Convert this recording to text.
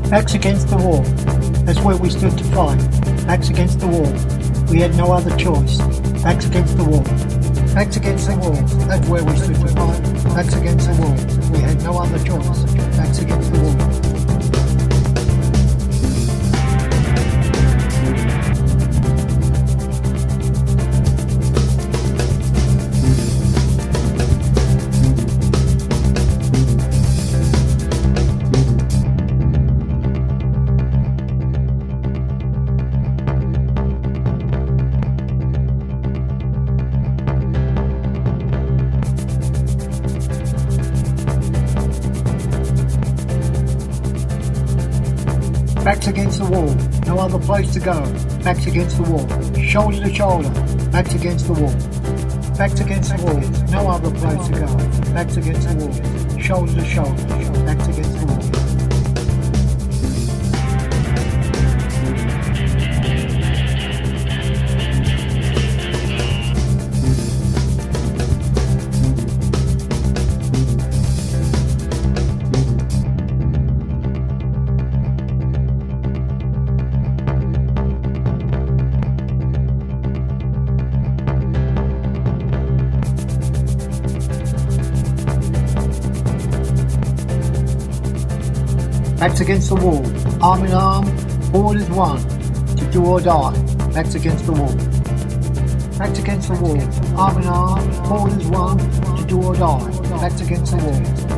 Backs against the wall. That's where we stood to fight. Backs against the wall. We had no other choice. Backs against the wall. Backs against the wall. That's where we stood to fight. Backs against the wall. We had no other choice. Backs against the wall. Backs against the wall, no other place to go. Backs against the wall, shoulder to shoulder. Backs against the wall. Backs against the wall, no other place to go. Backs against the wall, shoulder to shoulder. Backs against the wall. Backs against the wall, arm in arm, forward as one, to do or die. Backs against the wall. Backs against the wall, arm in arm, forward as one, to do or die. Backs against the wall.